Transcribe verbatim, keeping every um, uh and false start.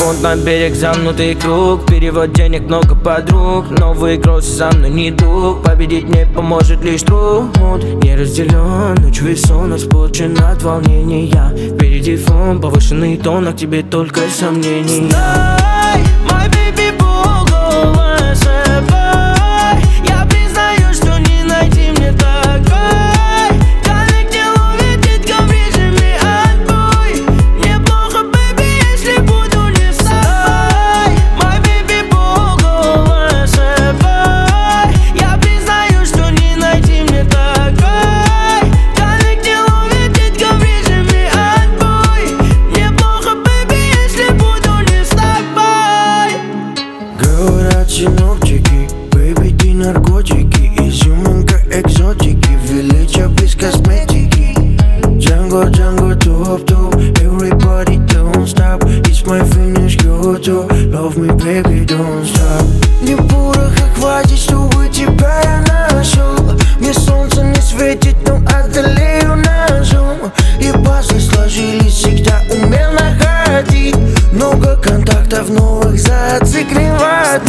фунт на берег, замкнутый круг. Перевод денег, много подруг. Новые кроссы за мной не друг. Победить мне поможет лишь труд. Не разделен, ночь весом испорчен от волнения. Впереди фон, повышенный тон, а к тебе только сомнений. Стой, мой бэйби, полголова собой. Я признаю, что не найти мне такой. Коннектил увидит, как в режиме отбой. Мне плохо, бэйби, если буду не с тобой. Мой бэйби, полголова собой. Я признаю, что не найти мне такой. Коннектил увидит, как в режиме отбой. Мне плохо, бэйби, если буду не с тобой. Говорят синоптики, бэйби, ты наркотики. Изюминка экзотики, величие без косметики. Django, Django, топ-топ. Everybody don't stop. It's my finish, go to. Love me, baby, don't stop. Мне пороха хватит, чтобы тебя я нашел. Мне солнце не светит, но одолею на зум. И пазлы сложились, всегда умел находить. Много контактов новых зацикливать.